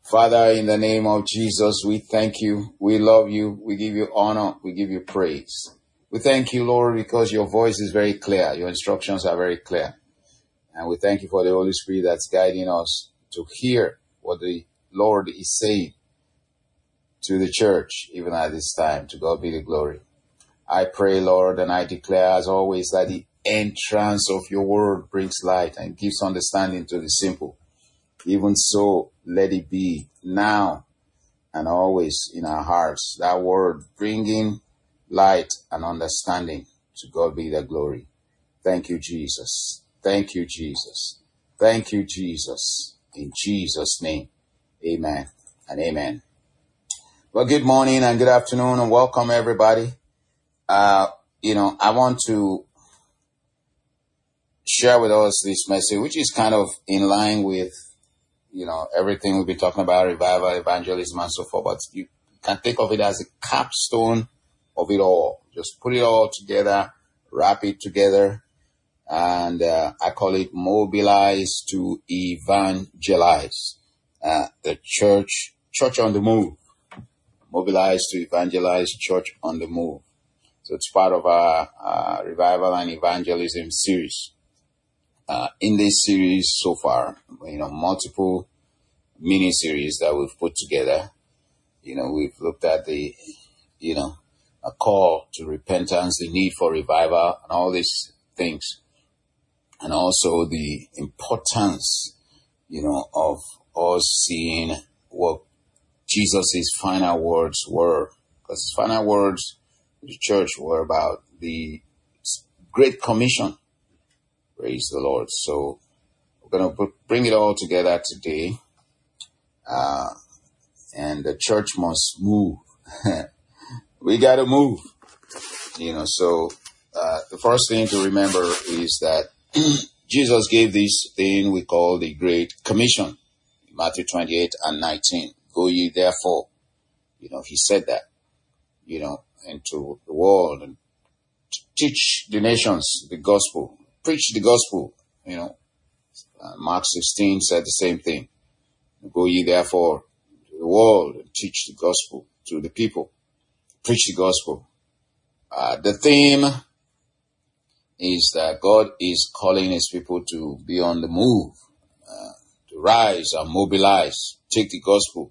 Father, in the name of Jesus, we thank you. We love you. We give you honor. We give you praise. We thank you, Lord, because your voice is very clear. Your instructions are very clear. And we thank you for the Holy Spirit that's guiding us to hear what the Lord is saying to the church, even at this time. To God be the glory. I pray, Lord, and I declare as always that the entrance of your word brings light and gives understanding to the simple. Even so, let it be now and always in our hearts. That word bringing light and understanding. To God be the glory. Thank you, Jesus. Thank you, Jesus. Thank you, Jesus. In Jesus' name, amen and amen. Well, good morning and good afternoon and welcome everybody. I want to share with us this message, which is kind of in line with everything we've been talking about, revival, evangelism, and so forth. But you can think of it as a capstone of it all. Just put it all together, wrap it together, and I call it mobilize to evangelize. The church on the move. Mobilize to evangelize, church on the move. So it's part of our revival and evangelism series. In this series so far, multiple mini-series that we've put together. We've looked at the, a call to repentance, the need for revival, and all these things. And also the importance, of us seeing what Jesus' final words were. Because his final words to the church were about the Great Commission. Praise the Lord. So we're going to bring it all together today. And the church must move. We got to move. So the first thing to remember is that Jesus gave this thing we call the Great Commission. Matthew 28 and 19. Go ye therefore. He said that, into the world and teach the nations the gospel. Preach the gospel, Mark 16 said the same thing. Go ye therefore to the world and teach the gospel to the people. Preach the gospel. The theme is that God is calling his people to be on the move, to rise and mobilize, take the gospel.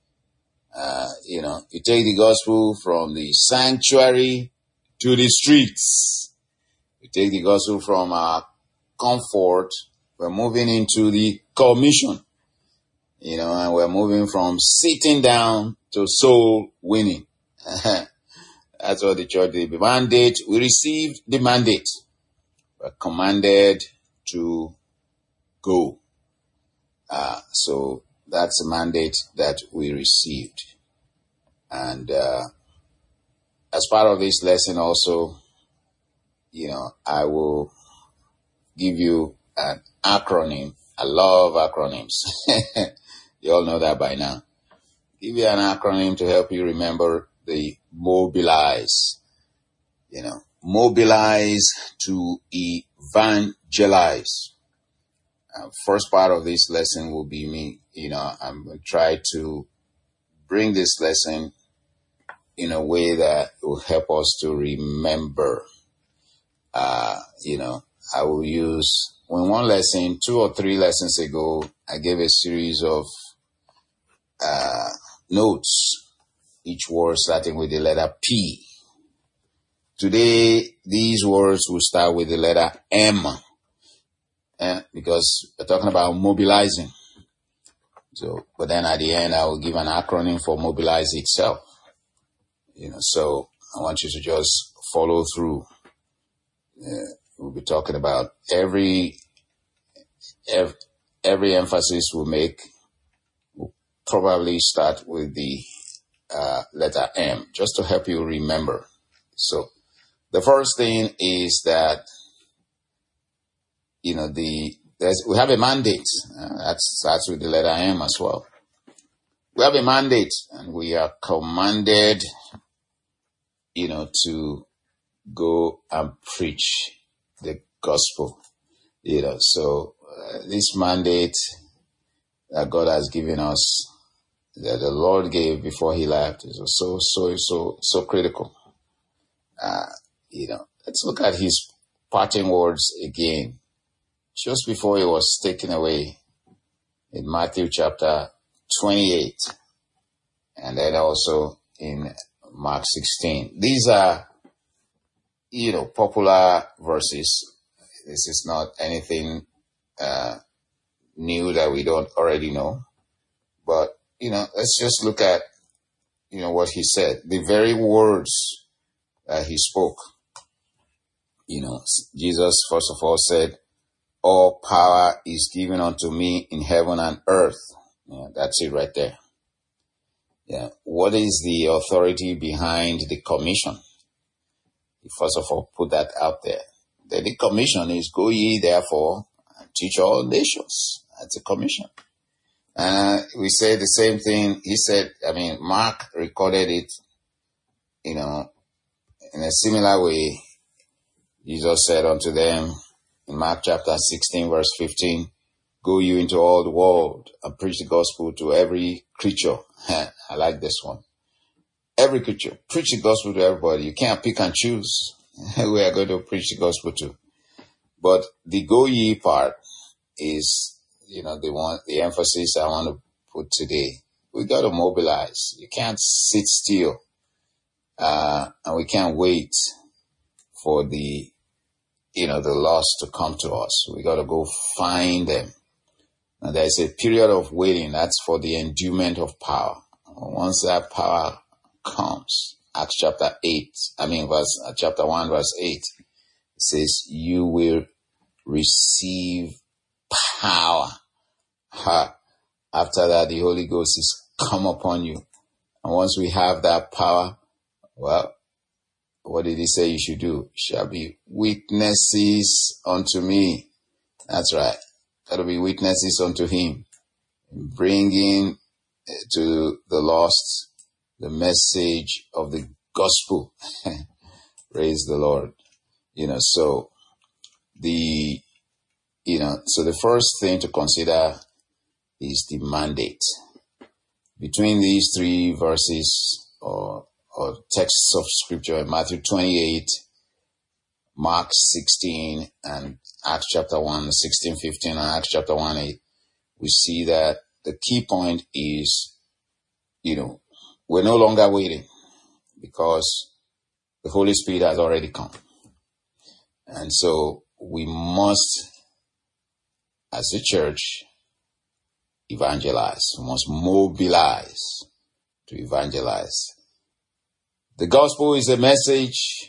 You take the gospel from the sanctuary to the streets. We take the gospel from our comfort. We're moving into the commission, and we're moving from sitting down to soul winning. That's what the church did. The mandate, we received the mandate. We're commanded to go. So that's the mandate that we received. And as part of this lesson also, I will give you an acronym. I love acronyms. You all know that by now. Give you an acronym to help you remember the mobilize. Mobilize to evangelize. First part of this lesson will be me. I'm going to try to bring this lesson in a way that will help us to remember. I will use, in one lesson, 2 or 3 lessons ago, I gave a series of notes, each word starting with the letter P. Today, these words will start with the letter M, because we're talking about mobilizing. So, but then at the end, I will give an acronym for mobilize itself. So I want you to just follow through. We'll be talking about every emphasis we'll make. We'll probably start with the letter M, just to help you remember. So the first thing is that, we have a mandate. That starts with the letter M as well. We have a mandate and we are commanded, to go and preach the gospel. So this mandate that God has given us that the Lord gave before he left is so critical. Let's look at his parting words again, just before he was taken away in Matthew chapter 28, and then also in Mark 16. These are, popular verses. This is not anything new that we don't already know. But, let's just look at, what he said. The very words that he spoke. Jesus, first of all, said, all power is given unto me in heaven and earth. That's it right there. What is the authority behind the commission? First of all, put that out there. The commission is go ye therefore and teach all nations. That's a commission. We say the same thing. He said, Mark recorded it, in a similar way. Jesus said unto them in Mark chapter 16, verse 15, go you into all the world and preach the gospel to every creature. I like this one. Every creature. Preach the gospel to everybody. You can't pick and choose who we are going to preach the gospel to. But the go ye part is, the emphasis I want to put today. We got to mobilize. You can't sit still. And we can't wait for the lost to come to us. We got to go find them. And there's a period of waiting. That's for the endowment of power. Once that power comes, Acts chapter 1, verse 8, it says, you will receive power. After that, the Holy Ghost is come upon you. And once we have that power, well, what did he say you should do? Shall be witnesses unto me. That's right. Got to be witnesses unto him. Bringing to the lost the message of the gospel. Praise the Lord. So the first thing to consider is the mandate. Between these three verses or texts of scripture in Matthew 28, Mark 16, and Acts chapter 1, 16, 15, and Acts chapter 1, 8, we see that the key point is, we're no longer waiting because the Holy Spirit has already come. And so we must, as a church, evangelize. We must mobilize to evangelize. The gospel is a message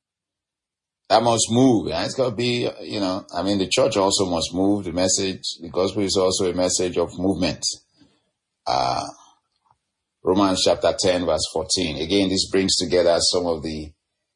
that must move. And it's got to be, the church also must move. The gospel is also a message of movement. Romans chapter 10, verse 14. Again, this brings together some of the,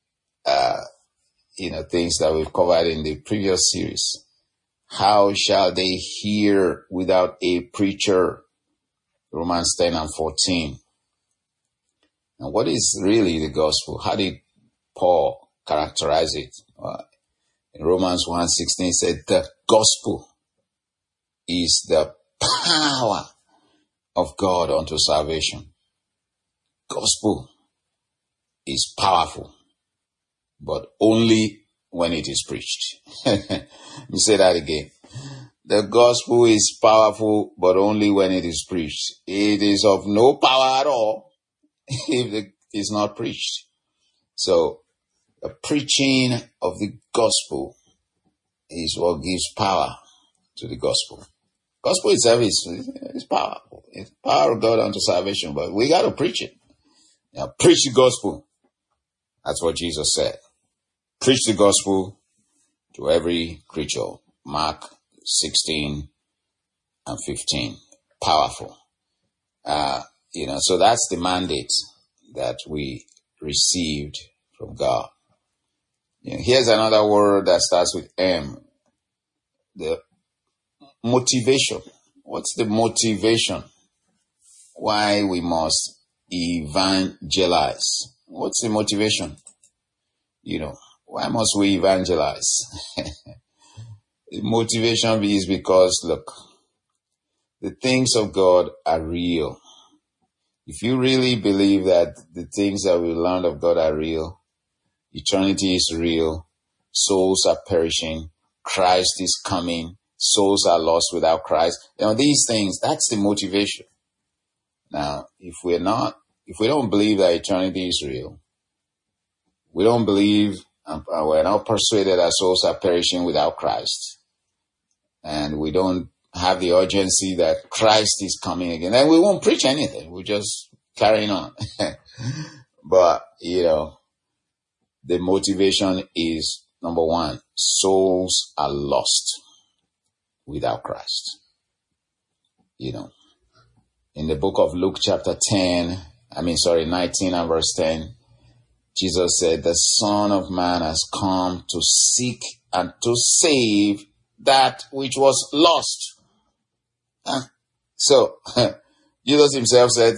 things that we've covered in the previous series. How shall they hear without a preacher? Romans 10 and 14. And what is really the gospel? How did Paul characterize it? In Romans 1:16, he said, the gospel is the power of God unto salvation. Gospel is powerful, but only when it is preached. Let me say that again. The gospel is powerful, but only when it is preached. It is of no power at all if it is not preached. So the preaching of the gospel is what gives power to the gospel. Gospel itself is powerful. It's power of God unto salvation, but we got to preach it. Now, preach the gospel. That's what Jesus said. Preach the gospel to every creature. Mark 16 and 15. Powerful. So that's the mandate that we received from God. Here's another word that starts with M. The motivation. What's the motivation? Why we must evangelize. What's the motivation? Why must we evangelize? The motivation is because, look, the things of God are real. If you really believe that the things that we learned of God are real, eternity is real, souls are perishing, Christ is coming, souls are lost without Christ. These things, that's the motivation. Now, if we don't believe that eternity is real, we don't believe, we're not persuaded that souls are perishing without Christ, and we don't have the urgency that Christ is coming again, then we won't preach anything. We're just carrying on. But, the motivation is, number one, souls are lost without Christ. In the book of Luke chapter 19 and verse 10, Jesus said, the Son of Man has come to seek and to save that which was lost. So, Jesus himself said,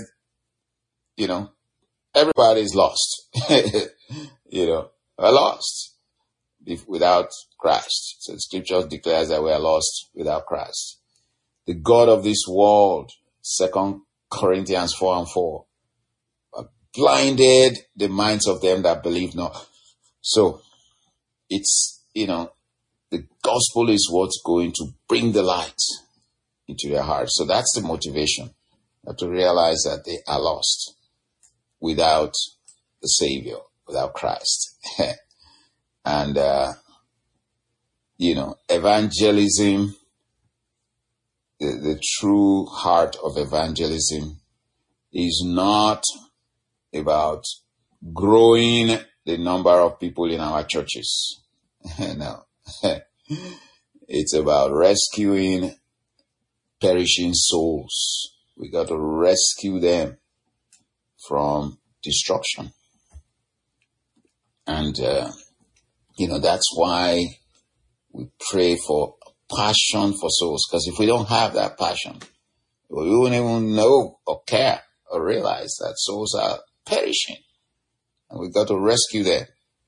everybody is lost. We're lost without Christ. So the scripture declares that we are lost without Christ. The God of this world, 2 Corinthians 4:4, blinded the minds of them that believe not. So it's, the gospel is what's going to bring the light into their hearts. So that's the motivation. You have to realize that they are lost without the Savior, without Christ. And, evangelism, the true heart of evangelism is not about growing the number of people in our churches. No. It's about rescuing perishing souls. We got to rescue them from destruction. And, that's why we pray for passion for souls. Because if we don't have that passion, we won't even know or care or realize that souls are perishing. And we got to rescue them.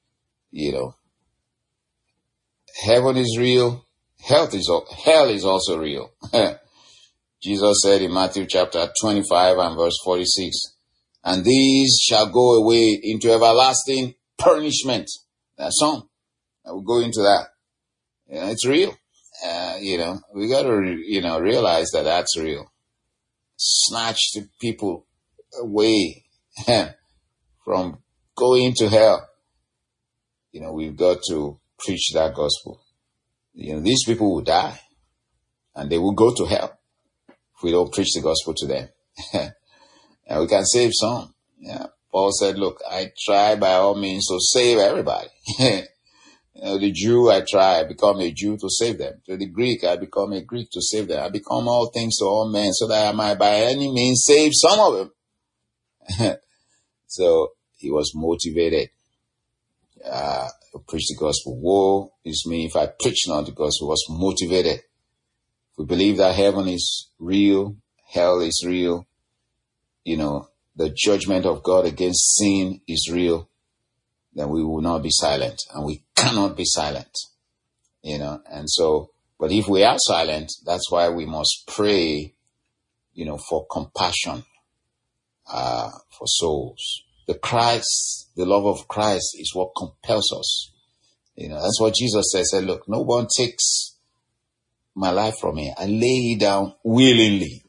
Heaven is real. Hell is also real. Jesus said in Matthew chapter 25 and verse 46, and these shall go away into everlasting punishment. That's some. I will go into that. It's real. We got to, realize that that's real. Snatch the people away from going to hell. We've got to preach that gospel. These people will die and they will go to hell if we don't preach the gospel to them. And we can save some. Yeah. Paul said, look, I try by all means to save everybody. The Jew, I become a Jew to save them. To the Greek, I become a Greek to save them. I become all things to all men so that I might by any means save some of them. So he was motivated to preach the gospel. Woe is me if I preach not the gospel. Was motivated. If we believe that heaven is real, hell is real, the judgment of God against sin is real, then we will not be silent, and we cannot be silent, and so, but if we are silent, that's why we must pray, for compassion, for souls. The love of Christ is what compels us. That's what Jesus said, look, no one takes my life from me. I lay it down willingly,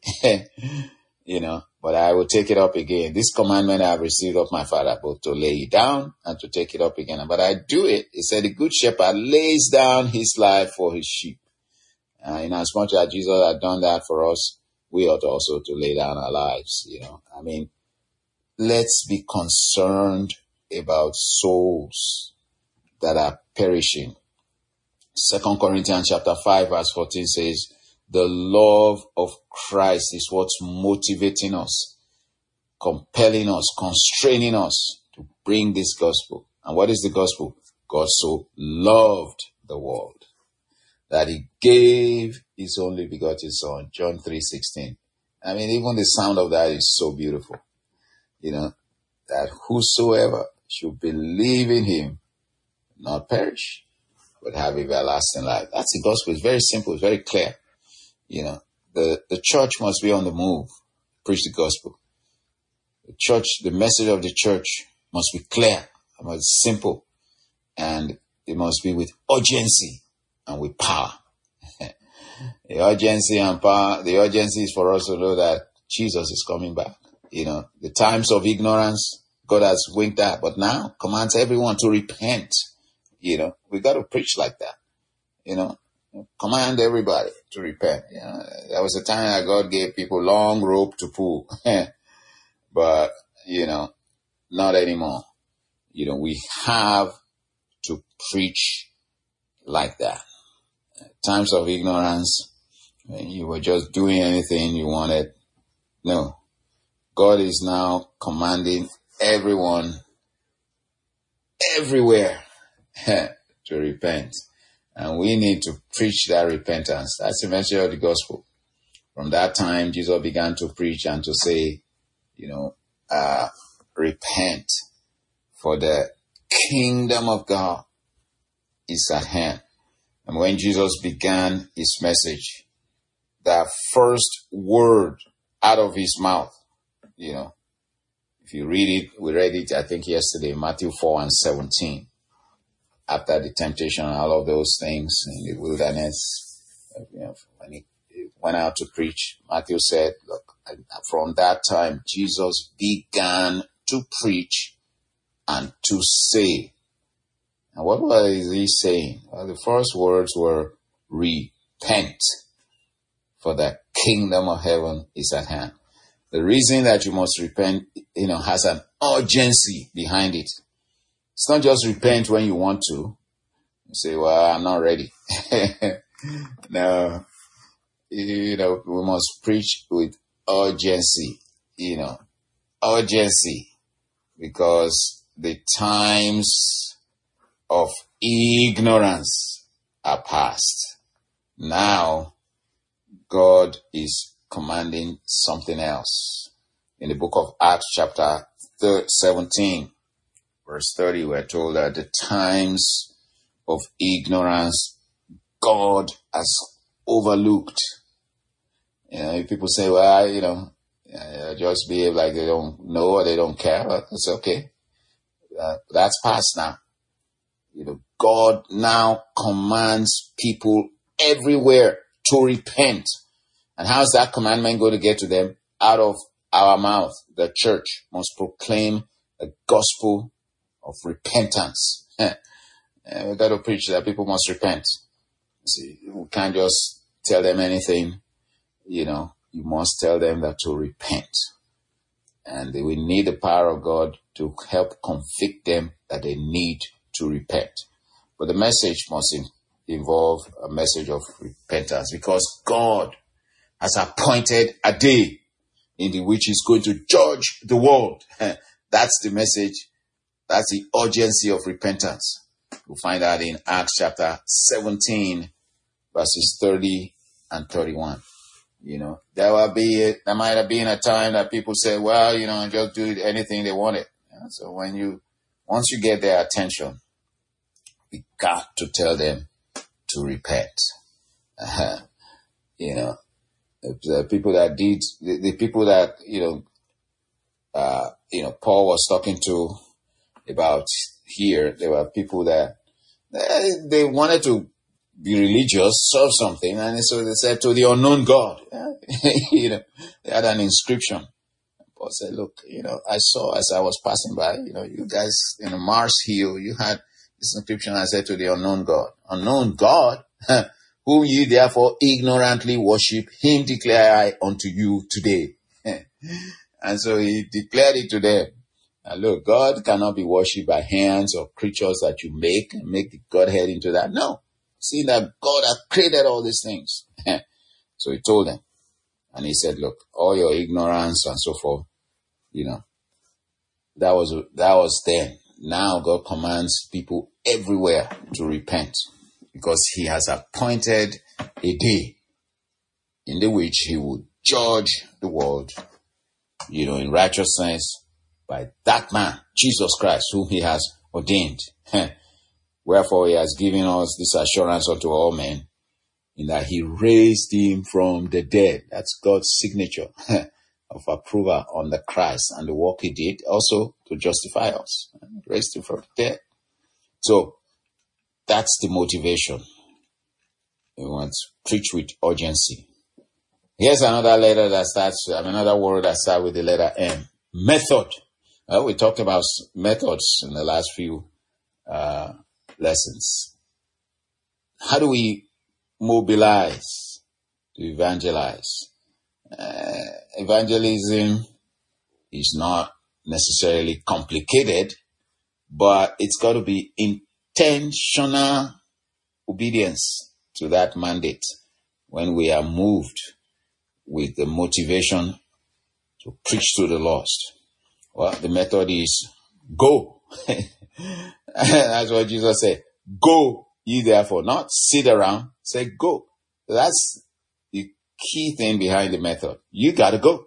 but I will take it up again. This commandment I have received of my Father, both to lay it down and to take it up again. But I do it. He said, the good shepherd lays down his life for his sheep. In as much as Jesus had done that for us, we ought also to lay down our lives. Let's be concerned about souls that are perishing. 2 Corinthians chapter 5 verse 14 says, the love of Christ is what's motivating us, compelling us, constraining us to bring this gospel. And what is the gospel? God so loved the world that he gave his only begotten Son, John 3:16. Even the sound of that is so beautiful. That whosoever should believe in him, not perish, but have everlasting life. That's the gospel. It's very simple. It's very clear. The church must be on the move. Preach the gospel. The church, the message of the church must be clear, it must be simple, and it must be with urgency and with power. The urgency and power, the urgency is for us to know that Jesus is coming back. The times of ignorance, God has winked at, but now commands everyone to repent. We got to preach like that. Command everybody to repent. There was a time that God gave people long rope to pull, but, not anymore. We have to preach like that. Times of ignorance, when you were just doing anything you wanted. No, God is now commanding everyone, everywhere, to repent. And we need to preach that repentance. That's the message of the gospel. From that time, Jesus began to preach and to say, repent, for the kingdom of God is at hand. And when Jesus began his message, the first word out of his mouth, if you read it, we read it, I think yesterday, Matthew 4:17. After the temptation and all of those things in the wilderness, when he went out to preach, Matthew said, look, from that time, Jesus began to preach and to say. And what was he saying? Well, the first words were, repent, for the kingdom of heaven is at hand. The reason that you must repent, has an urgency behind it. It's not just repent when you want to. You say, well, I'm not ready. No, we must preach with urgency, urgency, because the times of ignorance are past. Now, God is commanding something else. In the book of Acts chapter 17, verse 30, we're told that the times of ignorance God has overlooked. If people say, well, just behave like they don't know or they don't care, but it's okay. That's past now. God now commands people everywhere to repent. And how's that commandment going to get to them? Out of our mouth. The church must proclaim the gospel of repentance. We've got to preach that people must repent. See, we can't just tell them anything. You must tell them that to repent. And we need the power of God to help convict them that they need to repent. But the message must involve a message of repentance, because God has appointed a day in which he's going to judge the world. That's the message. That's the urgency of repentance. We'll find that in Acts chapter 17, verses 30 and 31. There might have been a time that people say, well, just do anything they wanted. So once you get their attention, we got to tell them to repent. The people that did, the people that, Paul was talking to about here, there were people that they wanted to be religious, serve something, and so they said, to the unknown God. They had an inscription. Paul said, look, I saw as I was passing by, you guys in Mars Hill, you had this inscription. I said, to the unknown God. Unknown God, whom ye therefore ignorantly worship, him declare I unto you today. And so he declared it to them. And look, God cannot be worshipped by hands or creatures that you make the Godhead into that. No. See that God has created all these things. So he told them. And he said, look, all your ignorance and so forth, that was then. Now God commands people everywhere to repent, because he has appointed a day in which he will judge the world, in righteousness by that man, Jesus Christ, whom he has ordained. Wherefore he has given us this assurance unto all men, in that he raised him from the dead. That's God's signature of approval on the Christ and the work he did, also to justify us, raised him from the dead. So that's the motivation. We want to preach with urgency. Here's another letter that starts, another word that starts with the letter M. Method. We talked about methods in the last few lessons. How do we mobilize to evangelize? Evangelism is not necessarily complicated, but it's got to be intentional obedience to that mandate when we are moved with the motivation to preach to the lost. Well, the method is go. That's what Jesus said. Go ye therefore, not sit around, say go. That's the key thing behind the method. You gotta go.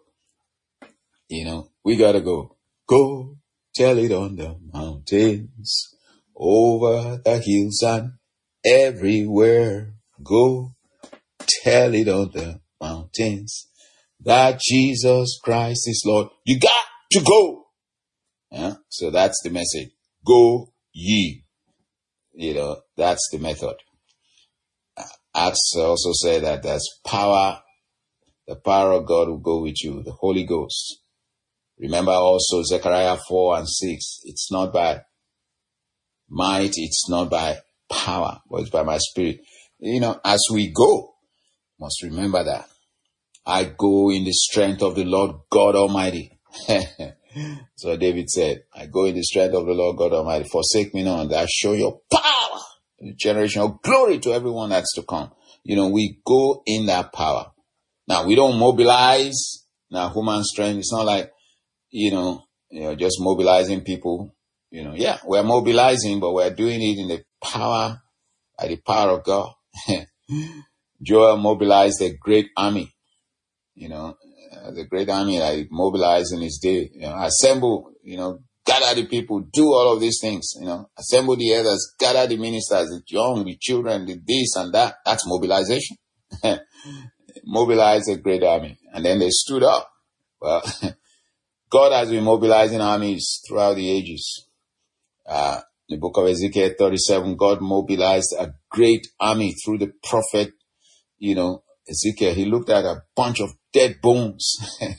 We gotta go. Go tell it on the mountains, over the hills and everywhere. Go tell it on the mountains that Jesus Christ is Lord. You got to go. Yeah? So that's the message. Go ye. That's the method. Acts also say that there's power. The power of God will go with you, the Holy Ghost. Remember also Zechariah 4 and 6. It's not by might, it's not by power, but it's by my spirit. As we go, must remember that. I go in the strength of the Lord God Almighty. So David said, I go in the strength of the Lord God Almighty. Forsake me not, and I show your power in the generation of glory to everyone that's to come. We go in that power. Now, we don't mobilize human strength. It's not like, just mobilizing people. We're mobilizing, but we're doing it in the power, by the power of God. Joel mobilized a great army. The great army that he mobilized in his day, assemble, gather the people, do all of these things, assemble the elders, gather the ministers, the young, the children, the this and that. That's mobilization. Mobilize a great army. And then they stood up. Well, God has been mobilizing armies throughout the ages. The book of Ezekiel 37, God mobilized a great army through the prophet, Ezekiel. He looked at a bunch of dead bones.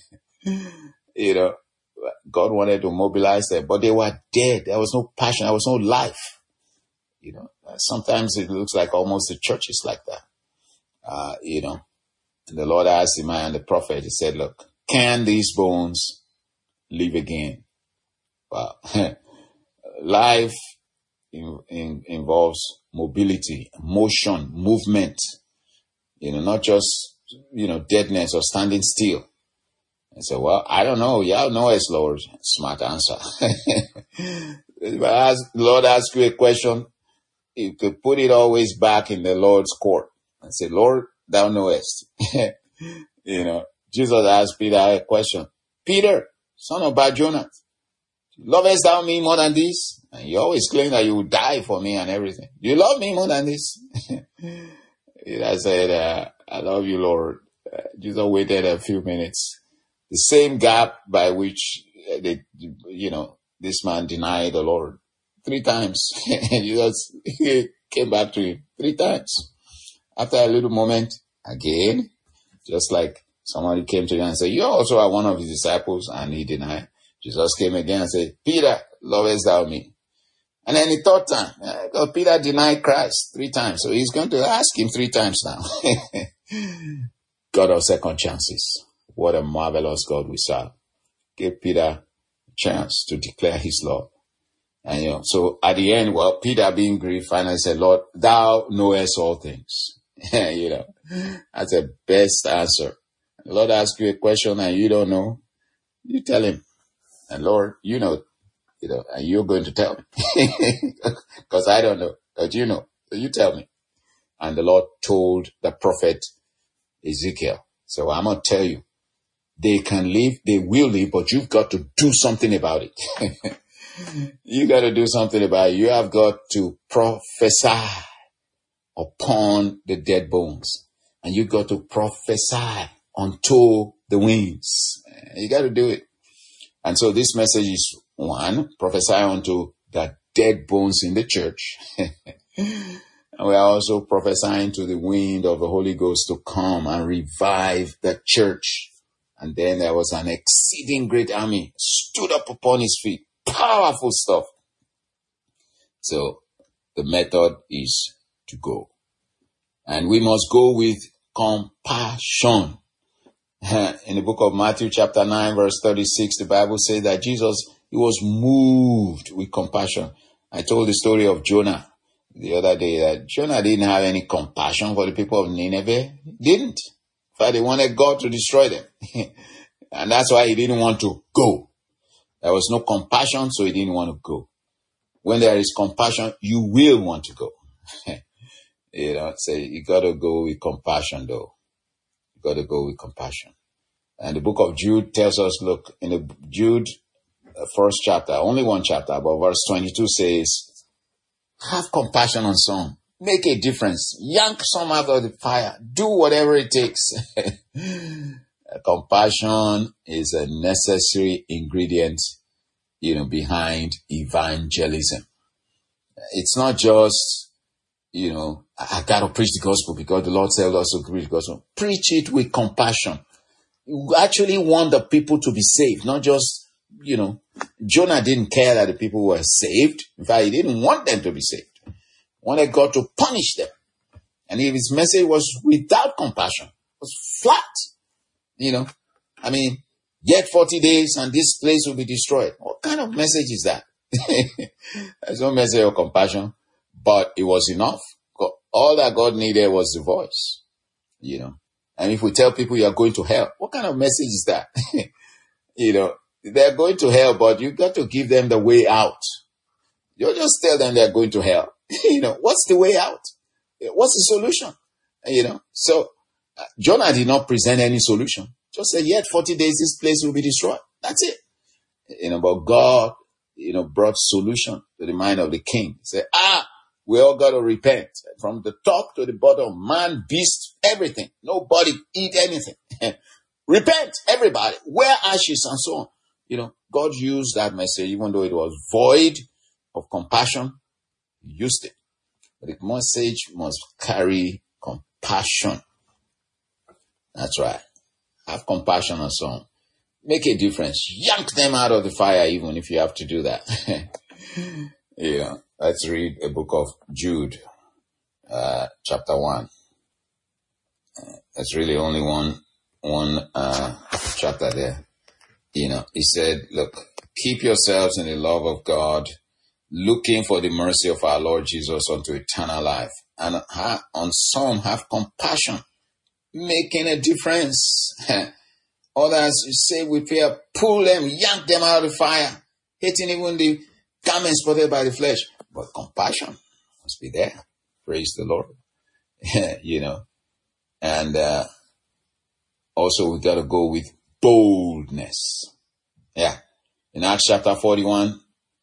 God wanted to mobilize them, but they were dead. There was no passion. There was no life. Sometimes it looks like almost the church is like that. And the Lord asked him and the prophet, he said, look, can these bones live again? Well, life involves mobility, motion, movement, not just, deadness or standing still. I said, well, I don't know. Y'all know us, Lord. Smart answer. If the Lord asks you a question, you could put it always back in the Lord's court and say, Lord, thou knowest. Jesus asked Peter a question. Peter, son of Bar-Jonah, lovest thou me more than this? And you always claim that you will die for me and everything. Do you love me more than this? I said, I love you, Lord. Jesus waited a few minutes. The same gap by which this man denied the Lord 3 times. Jesus came back to him 3 times. After a little moment, again, just like somebody came to him and said, you also are one of his disciples, and he denied. Jesus came again and said, Peter, lovest thou me? And then the 3rd time, because Peter denied Christ 3 times. So he's going to ask him 3 times now. God of second chances. What a marvelous God we serve. Give Peter a chance to declare his love. And so at the end, Peter being grieved finally said, Lord, thou knowest all things. That's the best answer. The Lord asks you a question and you don't know, you tell him. And Lord, and you're going to tell me. Because I don't know, but you know. So you tell me. And the Lord told the prophet Ezekiel. So I'm going to tell you, they can live, they will live, but you've got to do something about it. You got to do something about it. You have got to prophesy upon the dead bones. And you got to prophesy unto the winds. You got to do it. And so this message is, one, prophesy unto the dead bones in the church. And we are also prophesying to the wind of the Holy Ghost to come and revive the church. And then there was an exceeding great army stood up upon his feet. Powerful stuff. So the method is to go. And we must go with compassion. In the book of Matthew chapter 9 verse 36, the Bible says that Jesus, he was moved with compassion. I told the story of Jonah the other day that Jonah didn't have any compassion for the people of Nineveh. Didn't. In fact, they wanted God to destroy them. And that's why he didn't want to go. There was no compassion, so he didn't want to go. When there is compassion, you will want to go. So you got to go with compassion, though. You got to go with compassion. And the book of Jude tells us, look, in the Jude first chapter, only one chapter, but verse 22 says, have compassion on some. Make a difference. Yank some out of the fire. Do whatever it takes. Compassion is a necessary ingredient, behind evangelism. It's not just, I got to preach the gospel because the Lord tells us to preach the gospel. Preach it with compassion. You actually want the people to be saved, not just, Jonah didn't care that the people were saved. In fact, he didn't want them to be saved. He wanted God to punish them. And if his message was without compassion, it was flat, yet 40 days and this place will be destroyed. What kind of message is that? There's no message of compassion, but it was enough. All that God needed was the voice, And if we tell people you are going to hell, what kind of message is that? They're going to hell, but you got to give them the way out. You just tell them they're going to hell. What's the way out? What's the solution? So Jonah did not present any solution. Just say, yet 40 days, this place will be destroyed. That's it. But God, brought solution to the mind of the king. He said, we all got to repent. From the top to the bottom, man, beast, everything. Nobody eat anything. Repent, everybody. Wear ashes and so on. God used that message, even though it was void of compassion, he used it. But the message must carry compassion. That's right. Have compassion on someone. Make a difference. Yank them out of the fire, even if you have to do that. Let's read a book of Jude, chapter 1. That's really only one chapter there. He said, look, keep yourselves in the love of God, looking for the mercy of our Lord Jesus unto eternal life. And on some have compassion, making a difference. Others, you say with fear, pull them, yank them out of the fire, hating even the garments spotted by the flesh. But compassion must be there. Praise the Lord. And also we got to go with boldness. Yeah. In Acts chapter 41,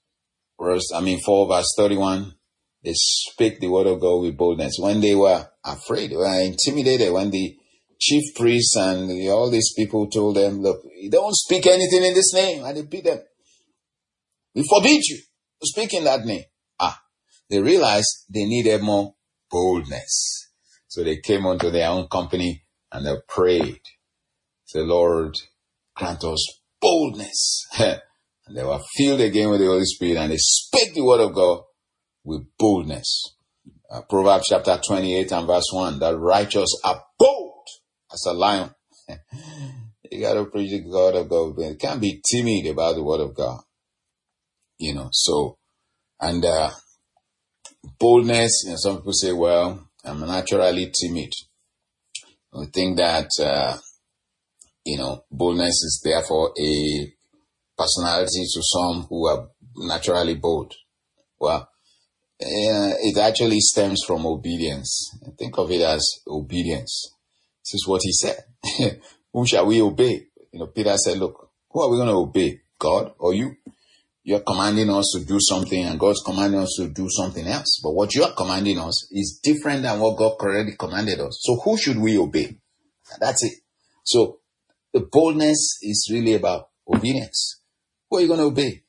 4 verse 31, they speak the word of God with boldness. When they were afraid, they were intimidated, when the chief priests and all these people told them, look, you don't speak anything in this name, and they beat them. We forbid you to speak in that name. They realized they needed more boldness. So they came unto their own company and they prayed. Say, Lord, grant us boldness. And they were filled again with the Holy Spirit and they spake the word of God with boldness. Proverbs chapter 28 and verse 1, the righteous are bold as a lion. You got to preach the word of God. You can't be timid about the word of God. Boldness, some people say, well, I'm naturally timid. I think that, boldness is therefore a personality to some who are naturally bold. Well, it actually stems from obedience. Think of it as obedience. This is what he said. Whom shall we obey? Peter said, look, who are we going to obey? God or you? You're commanding us to do something and God's commanding us to do something else. But what you are commanding us is different than what God already commanded us. So who should we obey? That's it. So the boldness is really about obedience. Who are you going to obey?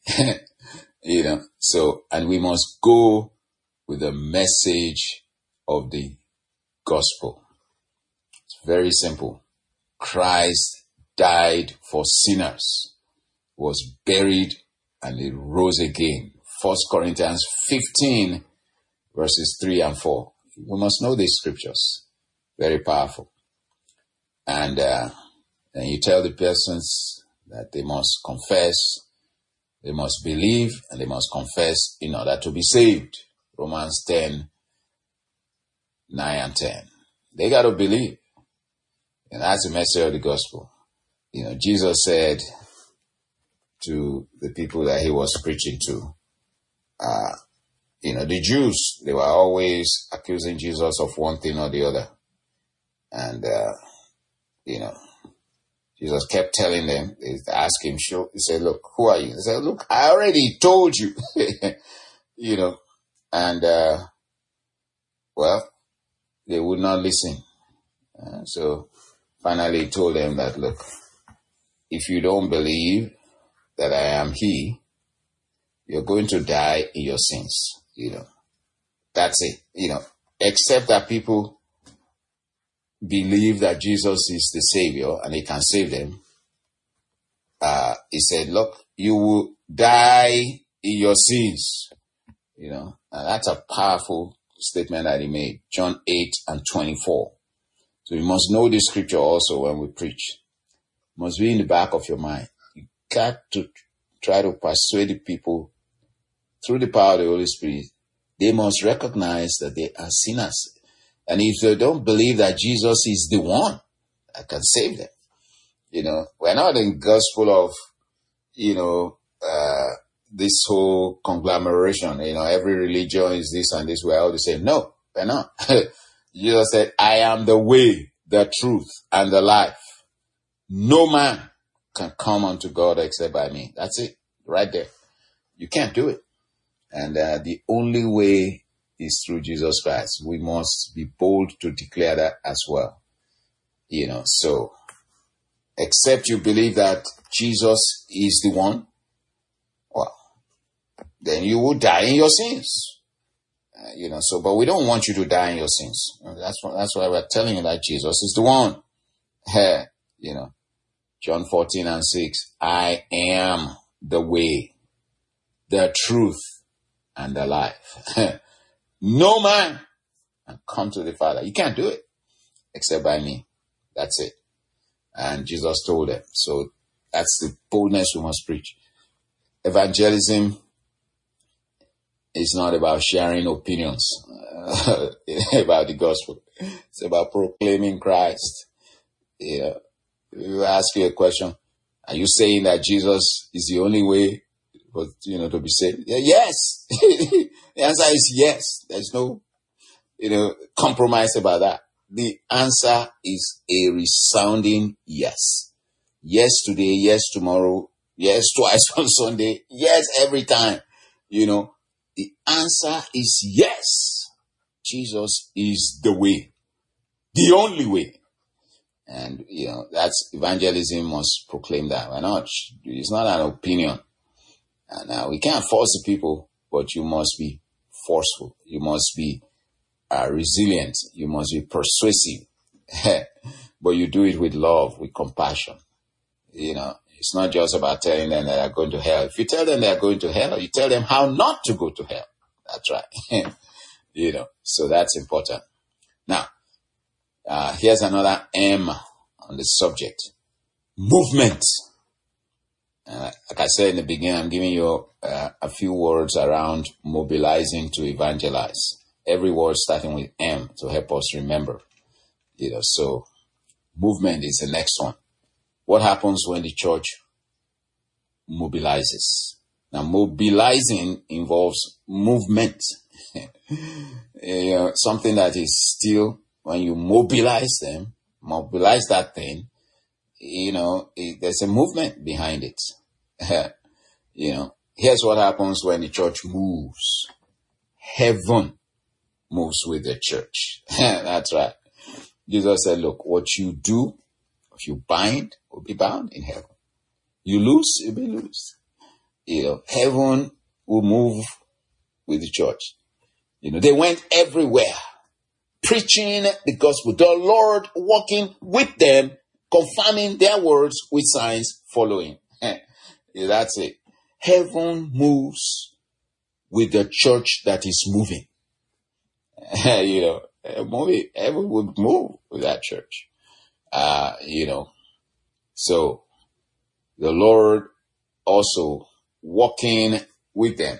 So, and we must go with the message of the gospel. It's very simple. Christ died for sinners, was buried, and he rose again. 1 Corinthians 15, verses 3 and 4. We must know these scriptures. Very powerful. And you tell the persons that they must confess, they must believe, and they must confess in order to be saved. Romans 10, 9 and 10. They got to believe. And that's the message of the gospel. Jesus said to the people that he was preaching to, the Jews, they were always accusing Jesus of one thing or the other. And, Jesus kept telling them, they asked him, he said, look, who are you? He said, look, I already told you, and, they would not listen. So finally he told them that, look, if you don't believe that I am he, you're going to die in your sins, That's it, except that people believe that Jesus is the Savior and he can save them. He said, look, you will die in your sins, and that's a powerful statement that he made. John 8 and 24. So you must know this scripture also when we preach. It must be in the back of your mind. You got to try to persuade the people through the power of the Holy Spirit. They must recognize that they are sinners. And if they don't believe that Jesus is the one that can save them, we're not in gospel of, this whole conglomeration, every religion is this and this, we're all the same. No, we're not. Jesus said, I am the way, the truth, and the life. No man can come unto God except by me. That's it, right there. You can't do it. And the only way is through Jesus Christ. We must be bold to declare that as well. So except you believe that Jesus is the one, well, then you will die in your sins. But we don't want you to die in your sins. That's why we're telling you that Jesus is the one. John 14 and 6, I am the way, the truth, and the life. No man can come to the Father. You can't do it except by me. That's it. And Jesus told them. So that's the boldness we must preach. Evangelism is not about sharing opinions about the gospel. It's about proclaiming Christ. We ask you a question. Are you saying that Jesus is the only way to be saved? Yes. The answer is yes. There's no, compromise about that. The answer is a resounding yes. Yes today, yes tomorrow, yes twice on Sunday, yes every time. The answer is yes. Jesus is the way, the only way. And, that's evangelism must proclaim that. It's not an opinion. And we can't force the people, but you must be forceful. You must be resilient. You must be persuasive. But you do it with love, with compassion. It's not just about telling them that they're going to hell. If you tell them they're going to hell, you tell them how not to go to hell. That's right. So that's important. Now, here's another M on the subject. Movement. Like I said in the beginning, I'm giving you a few words around mobilizing to evangelize. Every word starting with M to help us remember. So movement is the next one. What happens when the church mobilizes? Now, mobilizing involves movement. Something that is still, when you mobilize that thing, there's a movement behind it. Here's what happens when the church moves. Heaven moves with the church. That's right. Jesus said, look, what you do If you bind, will be bound in heaven. You loose, you'll be loose. Heaven will move with the church. They went everywhere, preaching the gospel. The Lord walking with them, confirming their words with signs following. That's it. Heaven moves with the church that is moving. Heaven would move with that church. So the Lord also walking with them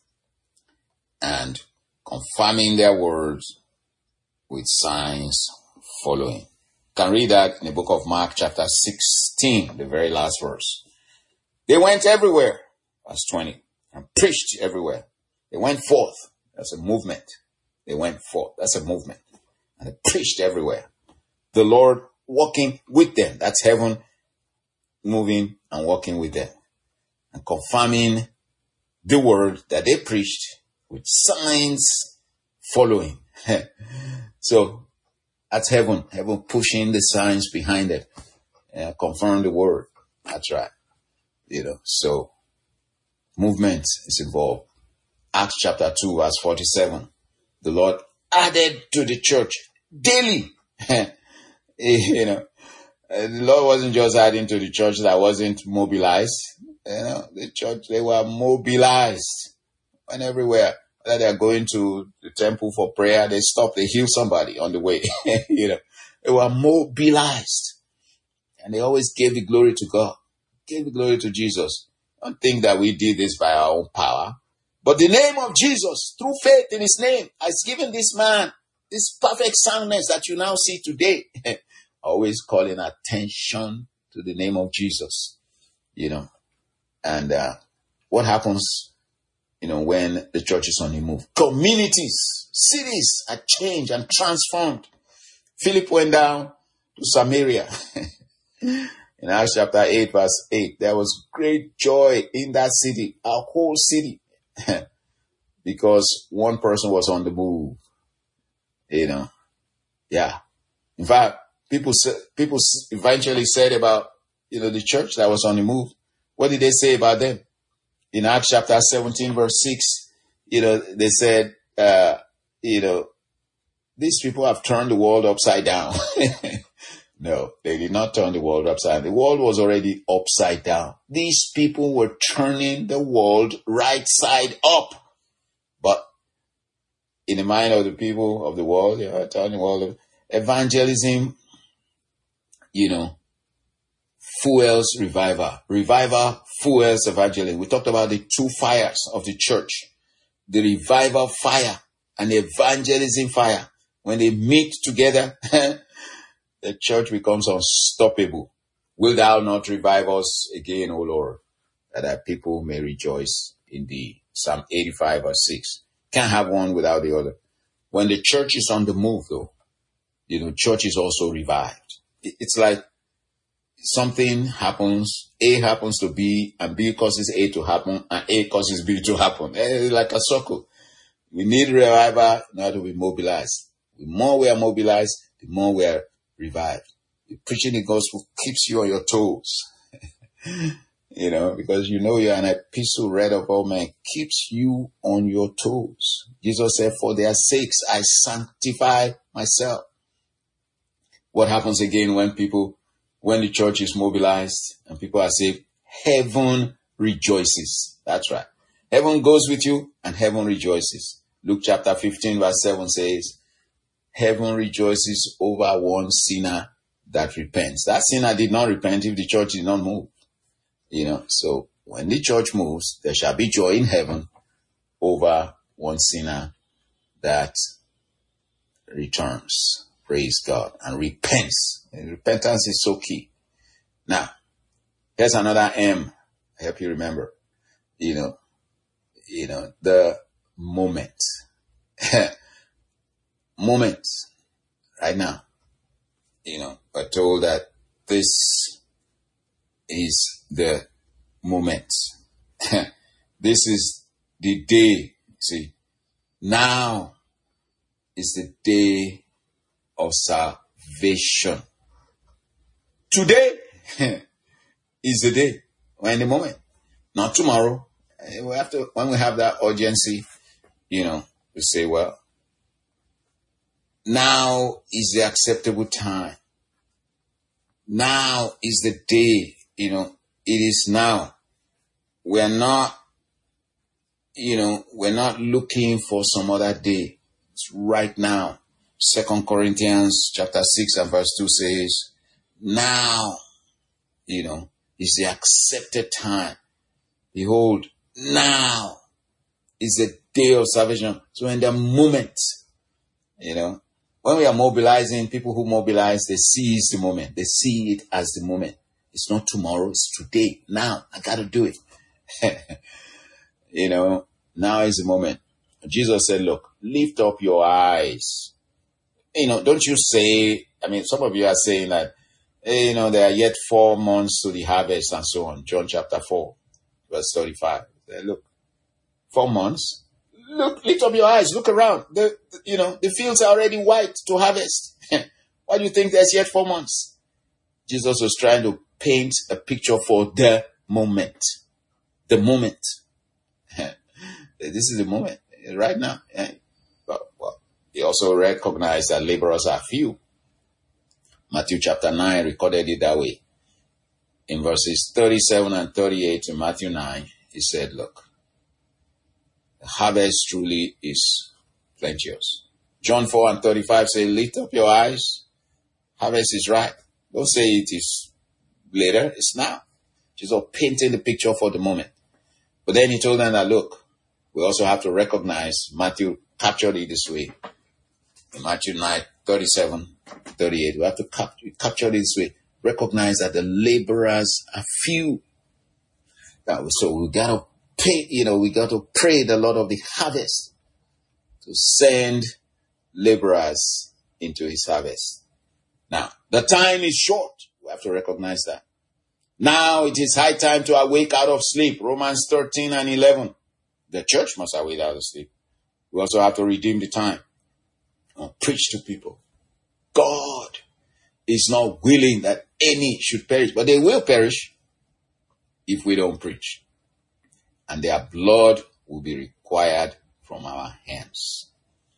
and confirming their words with signs following. You can read that in the book of Mark chapter 16, the very last verse. They went everywhere, verse 20, and preached everywhere. They went forth. That's a movement. They went forth. That's a movement. And they preached everywhere. The Lord walking with them. That's heaven moving and walking with them. And confirming the word that they preached with signs following. So that's heaven. Heaven pushing the signs behind it. Confirm the word. That's right. So movement is involved. Acts chapter 2 verse 47. The Lord added to the church daily. The Lord wasn't just adding to the church that wasn't mobilized. The church, they were mobilized. And everywhere that they're going to the temple for prayer, they stop, they heal somebody on the way. They were mobilized. And they always gave the glory to God, gave the glory to Jesus. Don't think that we did this by our own power. But the name of Jesus, through faith in his name, has given this man this perfect soundness that you now see today. Always calling attention to the name of Jesus, And what happens, when the church is on the move? Communities, cities are changed and transformed. Philip went down to Samaria. In Acts chapter 8, verse 8, there was great joy in that city, our whole city, because one person was on the move. Yeah. In fact, people eventually said about, the church that was on the move. What did they say about them? In Acts chapter 17, verse 6, they said, these people have turned the world upside down. No, they did not turn the world upside down. The world was already upside down. These people were turning the world right side up. But in the mind of the people of the world, turning the world up. Evangelism, fuels revival. Revival fuels evangelism. We talked about the two fires of the church. The revival fire and the evangelism fire. When they meet together, the church becomes unstoppable. Will thou not revive us again, O Lord, that our people may rejoice in thee? Psalm 85 verse 6. Can't have one without the other. When the church is on the move, though, church is also revived. It's like something happens, A happens to B, and B causes A to happen, and A causes B to happen. It's like a circle. We need revival in order to be mobilized. The more we are mobilized, the more we are revived. The preaching the gospel keeps you on your toes. Because you're an epistle read of all men, keeps you on your toes. Jesus said, for their sakes, I sanctify myself. What happens again when the church is mobilized and people are saved? Heaven rejoices. That's right. Heaven goes with you and heaven rejoices. Luke chapter 15 verse 7 says, heaven rejoices over one sinner that repents. That sinner did not repent if the church did not move. So when the church moves, there shall be joy in heaven over one sinner that returns. Praise God. And repents. And repentance is so key. Now, here's another M. I hope you remember. The moment. Moment. Right now. We're told that this is the moment. This is the day. See, now is the day of salvation. Today is the day. We're in the moment. Not tomorrow. We have to, when we have that urgency, we say, well, now is the acceptable time. Now is the day, it is now. We're not looking for some other day. It's right now. 2 Corinthians chapter 6 and verse 2 says, now, is the accepted time. Behold, now is the day of salvation. So in the moment, when we are mobilizing, people who mobilize, they seize the moment. They see it as the moment. It's not tomorrow, it's today. Now, I got to do it. Now is the moment. Jesus said, look, lift up your eyes. Don't you say, some of you are saying that, there are yet 4 months to the harvest and so on. John chapter 4, verse 35. Look, 4 months. Look, lift up your eyes, look around. The fields are already white to harvest. Why do you think there's yet 4 months? Jesus was trying to paint a picture for the moment. The moment. This is the moment, right now. Well, he also recognized that laborers are few. Matthew chapter 9 recorded it that way. In verses 37 and 38 in Matthew 9, he said, look, the harvest truly is plenteous. John 4 and 35 say, lift up your eyes. Harvest is right. Don't say it is later. It's now. Jesus painting the picture for the moment. But then he told them that, look, we also have to recognize, Matthew captured it this way. In Matthew 9, 37, 38, we have to capture it this way. Recognize that the laborers are few. So we got to pay, we got to pray the Lord of the harvest to send laborers into his harvest. Now, the time is short. We have to recognize that. Now it is high time to awake out of sleep. Romans 13 and 11. The church must awake out of sleep. We also have to redeem the time. Preach to people. God is not willing that any should perish, but they will perish if we don't preach. And their blood will be required from our hands.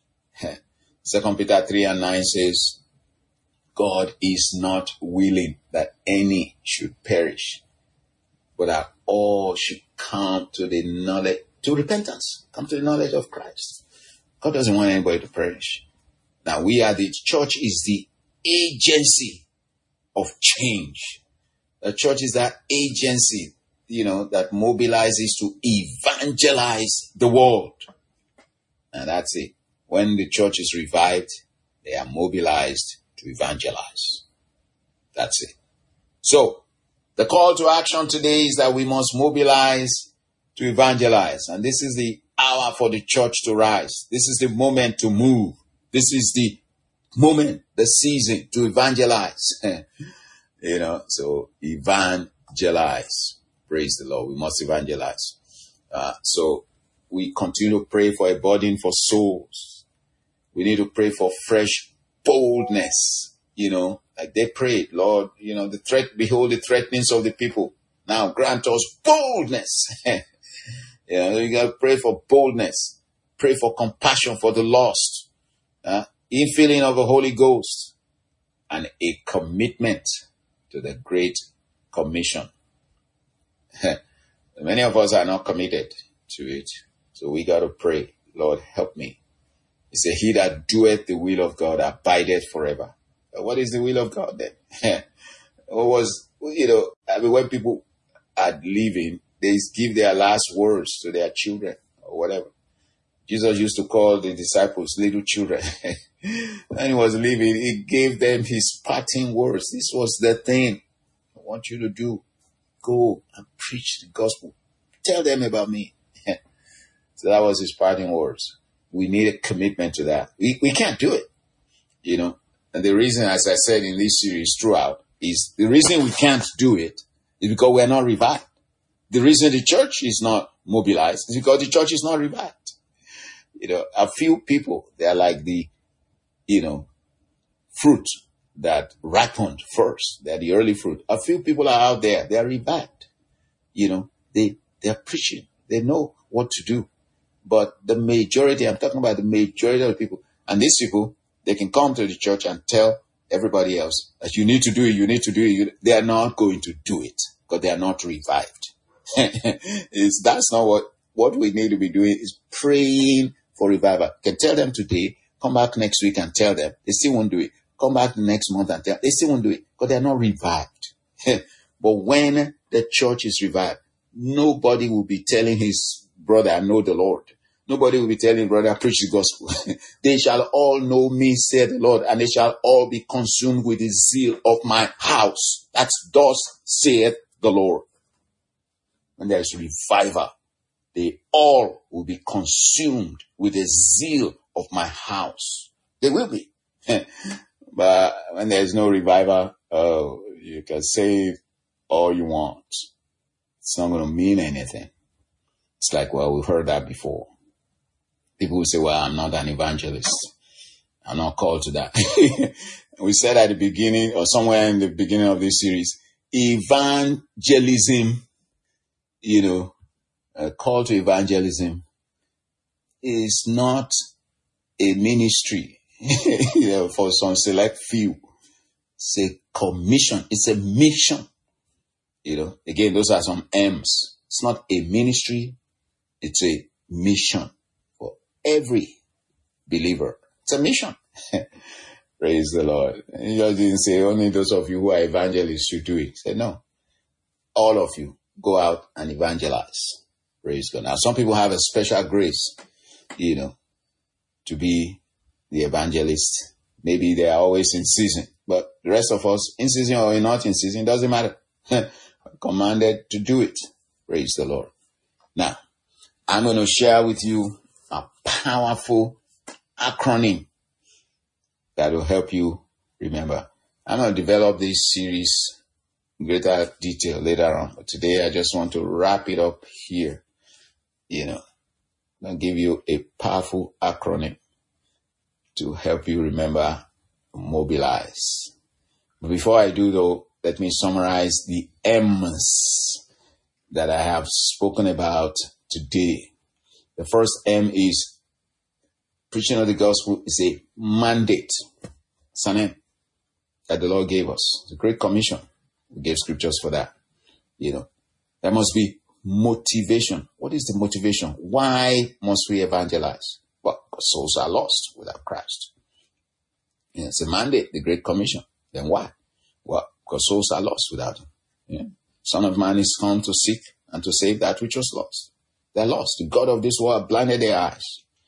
2 Peter 3 and 9 says, God is not willing that any should perish, but that all should come to the knowledge, to repentance, come to the knowledge of Christ. God doesn't want anybody to perish. Now the church is the agency of change. The church is that agency, that mobilizes to evangelize the world. And that's it. When the church is revived, they are mobilized to evangelize. That's it. So, the call to action today is that we must mobilize to evangelize. And this is the hour for the church to rise. This is the moment to move. This is the moment, the season to evangelize. So evangelize. Praise the Lord. We must evangelize. So we continue to pray for a burden for souls. We need to pray for fresh boldness. Like they prayed, Lord, behold the threatenings of the people. Now grant us boldness. You got to pray for boldness. Pray for compassion for the lost. Infilling of the Holy Ghost. And a commitment to the Great Commission. Many of us are not committed to it. So we got to pray, Lord, help me. He said, he that doeth the will of God abideth forever. But what is the will of God then? When people are leaving, they give their last words to their children or whatever. Jesus used to call the disciples little children. When he was leaving, he gave them his parting words. This was the thing I want you to do. Go and preach the gospel. Tell them about me. So that was his parting words. We need a commitment to that. We can't do it, And the reason, as I said in this series throughout, is the reason we can't do it is because we're not revived. The reason the church is not mobilized is because the church is not revived. A few people, they are like the, fruit that ripened first. They're the early fruit. A few people are out there. They are revived. They're preaching. They know what to do. But the majority, I'm talking about the majority of the people, and these people, they can come to the church and tell everybody else that you need to do it, you need to do it. They are not going to do it because they are not revived. That's not what we need to be doing, is praying for revival. You can tell them today, come back next week and tell them. They still won't do it. Come back next month and tell them. They still won't do it because they are not revived. But when the church is revived, nobody will be telling his brother, I know the Lord. Nobody will be telling brother, preach the gospel. They shall all know me, said the Lord, and they shall all be consumed with the zeal of my house. That's thus saith the Lord. When there is revival, they all will be consumed with the zeal of my house. They will be. But when there is no revival, you can say all you want. It's not going to mean anything. It's like, well, we've heard that before. People will say, well, I'm not an evangelist. I'm not called to that. We said at the beginning, or somewhere in the beginning of this series, evangelism, a call to evangelism is not a ministry for some select few. It's a commission. It's a mission. Again, those are some M's. It's not a ministry. It's a mission for every believer. It's a mission. Praise the Lord. He just didn't say only those of you who are evangelists should do it. He said, no, all of you go out and evangelize. Praise God. Now, some people have a special grace, to be the evangelist. Maybe they are always in season, but the rest of us, in season or not in season, doesn't matter. Commanded to do it. Praise the Lord. Now, I'm going to share with you a powerful acronym that will help you remember. I'm going to develop this series in greater detail later on. But today, I just want to wrap it up here. I'll give you a powerful acronym to help you remember, mobilize. But before I do, though, let me summarize the M's that I have spoken about today. The first M is preaching of the gospel is a mandate. It's an M that the Lord gave us. It's a great commission. We gave scriptures for that. There must be motivation. What is the motivation? Why must we evangelize? Well, because souls are lost without Christ. It's a mandate, the great commission. Then why? Well, because souls are lost without him. Son of Man is come to seek and to save that which was lost. They're lost. The God of this world blinded their eyes.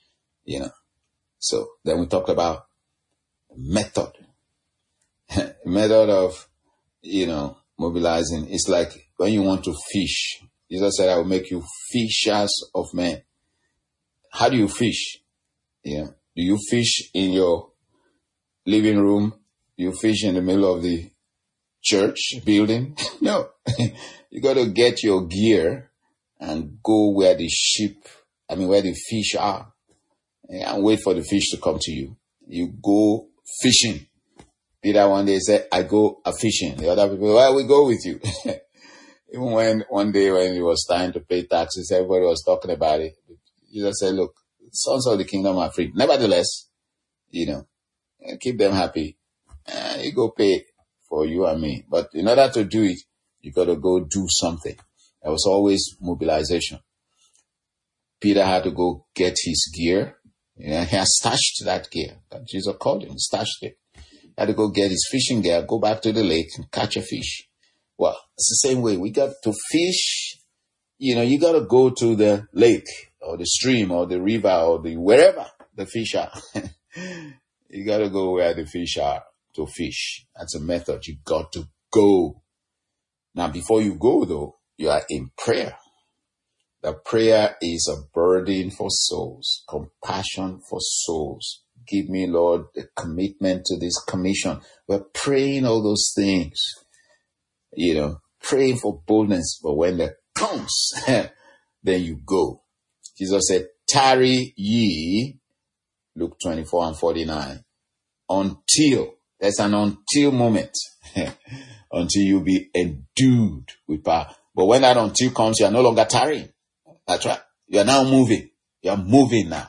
So then we talked about method. Method of, mobilizing. It's like when you want to fish. Jesus said, I will make you fishers of men. How do you fish? Do you fish in your living room? Do you fish in the middle of the church building? No. You got to get your gear and go where the fish are, and wait for the fish to come to you. You go fishing. Peter one day said, I go a-fishing. The other people, well, we go with you. Even when one day when it was time to pay taxes, everybody was talking about it. Jesus said, look, sons of the kingdom are free. Nevertheless, keep them happy. You go pay for you and me. But in order to do it, you got to go do something. There was always mobilization. Peter had to go get his gear. He had stashed that gear. Jesus called him, stashed it. He had to go get his fishing gear, go back to the lake and catch a fish. Well, it's the same way. We got to fish. You got to go to the lake or the stream or the river or wherever the fish are. You got to go where the fish are to fish. That's a method. You got to go. Now, before you go, though, you are in prayer. The prayer is a burden for souls, compassion for souls. Give me, Lord, the commitment to this commission. We're praying all those things, praying for boldness. But when that comes, then you go. Jesus said, tarry ye, Luke 24:49, until There's an until moment until you be endued with power. But when that until comes, you are no longer tarrying. That's right. You are now moving. You are moving now.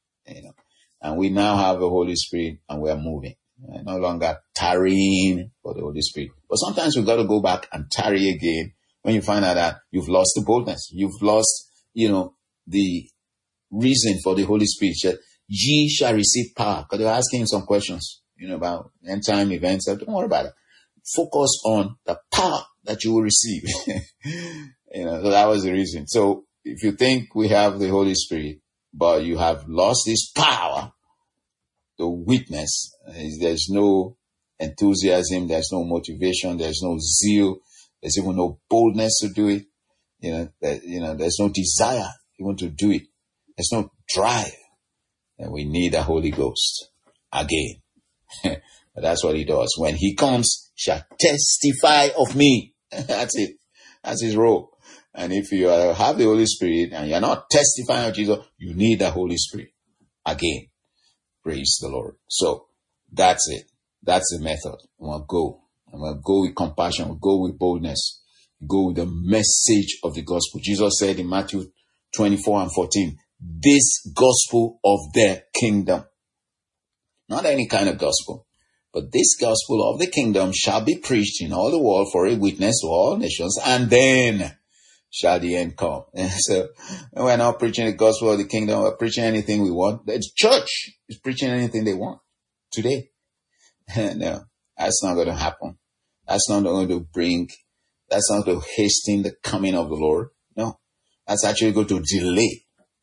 And we now have the Holy Spirit and we are moving. We are no longer tarrying for the Holy Spirit. But sometimes we've got to go back and tarry again when you find out that you've lost the boldness. You've lost, the reason for the Holy Spirit. Ye shall receive power. Because they're asking some questions, about end time events. Don't worry about it. Focus on the power that you will receive. So that was the reason. So if you think we have the Holy Spirit, but you have lost this power, the witness, there's no enthusiasm, there's no motivation, there's no zeal, there's even no boldness to do it. There's no desire even to do it. There's no drive. And we need the Holy Ghost again. That's what he does. When he comes, shall testify of me. That's it. That's his role. And if you have the Holy Spirit and you're not testifying of Jesus, you need the Holy Spirit again. Praise the Lord. So that's it. That's the method. We'll go. And we'll go with compassion. We'll go with boldness. Go with the message of the gospel. Jesus said in Matthew 24:14, this gospel of the kingdom. Not any kind of gospel, but this gospel of the kingdom shall be preached in all the world for a witness to all nations, and then shall the end come. So we're not preaching the gospel of the kingdom. We're preaching anything we want. The church is preaching anything they want today. No, that's not going to happen. That's not going to hasten the coming of the Lord. No, that's actually going to delay.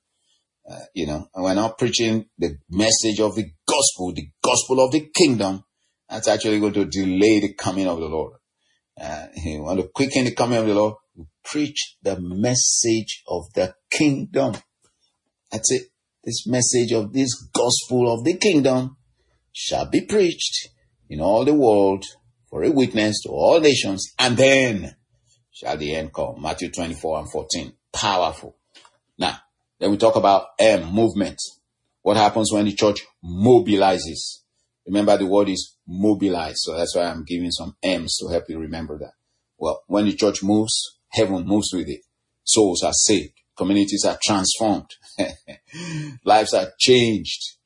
And we're not preaching the message of the gospel of the kingdom. That's actually going to delay the coming of the Lord. You want to quicken the coming of the Lord? Preach the message of the kingdom. That's it. This message of this gospel of the kingdom shall be preached in all the world for a witness to all nations, and then shall the end come. Matthew 24:14. Powerful. Now, then we talk about movement. What happens when the church mobilizes? Remember, the word is mobilize. So that's why I'm giving some M's to help you remember that. Well, when the church moves, heaven moves with it. Souls are saved. Communities are transformed. Lives are changed,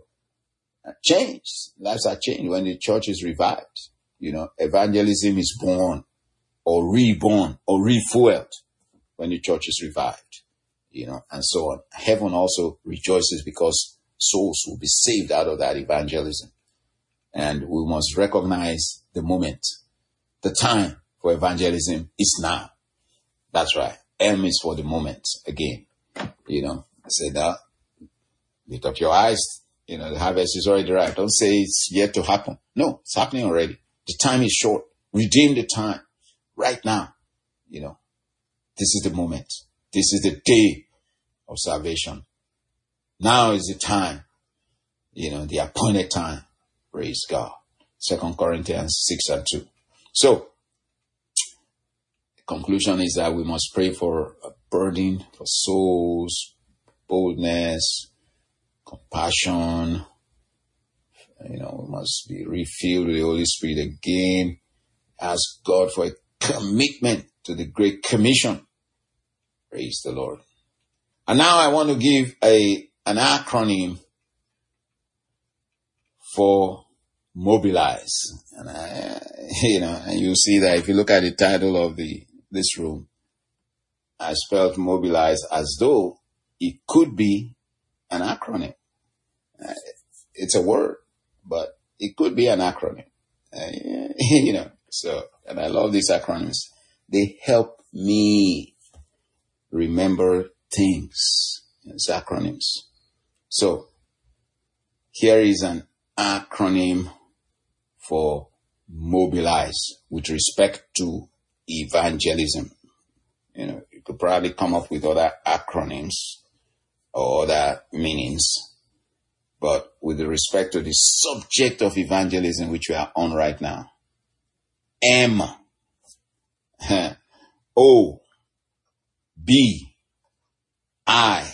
Lives are changed when the church is revived. Evangelism is born or reborn or refueled when the church is revived, and so on. Heaven also rejoices because souls will be saved out of that evangelism. And we must recognize the moment. The time for evangelism is now. That's right. M is for the moment again. I said that. Lift up your eyes. The harvest is already ripe. Don't say it's yet to happen. No, it's happening already. The time is short. Redeem the time right now. This is the moment. This is the day of salvation. Now is the time. The appointed time. Praise God. 2 Corinthians 6:2. So, the conclusion is that we must pray for a burden for souls, boldness, compassion. We must be refilled with the Holy Spirit again. Ask God for a commitment to the Great Commission. Praise the Lord. And now I want to give an acronym for mobilize. And you'll see that if you look at the title of this room, I spelled mobilize as though it could be an acronym. It's a word, but it could be an acronym. And I love these acronyms. They help me remember things. It's acronyms. So here is an acronym for mobilize with respect to evangelism. You could probably come up with other acronyms or other meanings, but with respect to the subject of evangelism, which we are on right now, M, O, B, I,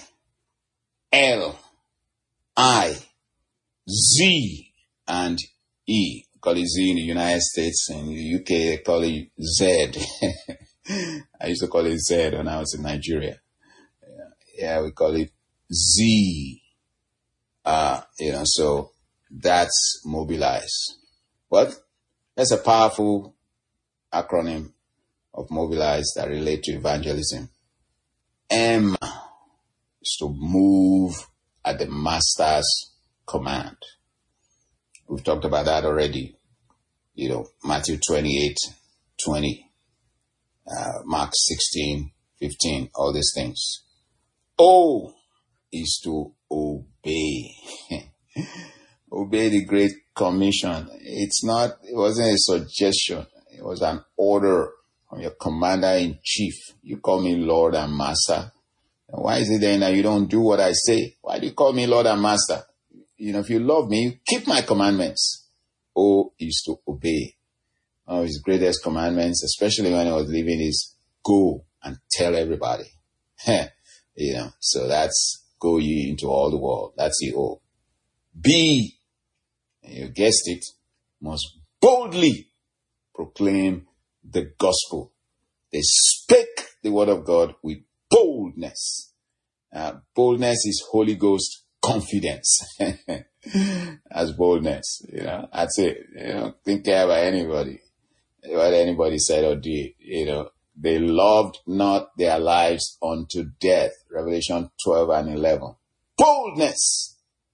L, I, Z, and E. call it Z in the United States. In the UK, they call it Z. I used to call it Z when I was in Nigeria. Yeah, we call it Z. So that's Mobilize. Well, that's a powerful acronym of Mobilize that relate to evangelism. M is to move at the master's command. We've talked about that already. Matthew 28:20, Mark 16:15, all these things. O is to obey. Obey the Great Commission. It wasn't a suggestion. It was an order from your commander-in-chief. You call me Lord and Master. And why is it then that you don't do what I say? Why do you call me Lord and Master? If you love me, you keep my commandments. O is to obey. One of his greatest commandments, especially when he was living, is go and tell everybody. So that's go ye into all the world. That's the O. B, you guessed it, must boldly proclaim the gospel. They spake the word of God with boldness. Boldness is Holy Ghost confidence. As boldness, that's it. Think care about anybody, what anybody said or did. They loved not their lives unto death. Revelation 12:11. Boldness.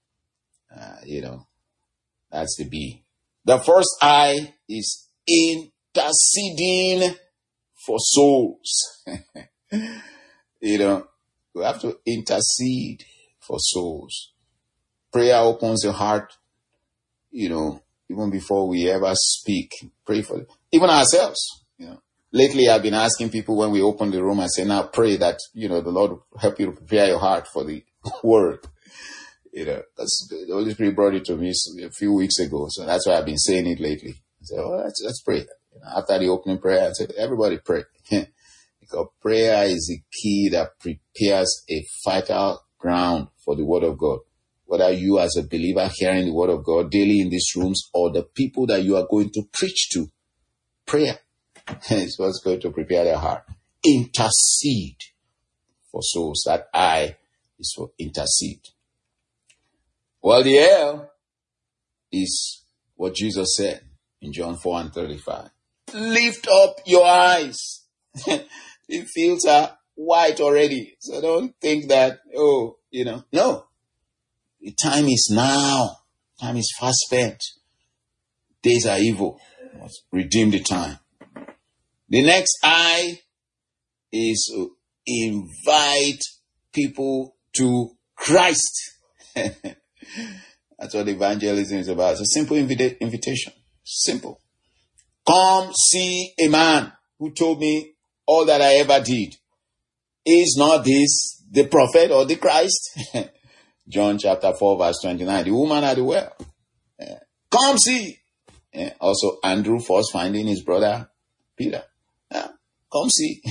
That's the B. The first I is interceding for souls. We have to intercede for souls. Prayer opens the heart, even before we ever speak. Pray for even ourselves. Lately I've been asking people when we open the room, I say, now pray that, the Lord will help you to prepare your heart for the word. Because the Holy Spirit brought it to me a few weeks ago. So that's why I've been saying it lately. I said, let's pray. After the opening prayer, I said, everybody pray. Because prayer is the key that prepares a fertile ground for the word of God. Whether you as a believer hearing the word of God daily in these rooms or the people that you are going to preach to, prayer is what's going to prepare their heart. Intercede for souls. That I is for intercede. Well, the L is what Jesus said in John 4:35. Lift up your eyes. The fields are white already. So don't think that, no. The time is now. Time is fast spent. Days are evil. Let's redeem the time. The next I is to invite people to Christ. That's what evangelism is about. It's a simple invitation. Simple. Come see a man who told me all that I ever did. Is not this the prophet or the Christ? John chapter 4:29. The woman at the well. Come see. Also Andrew first finding his brother Peter. Come see.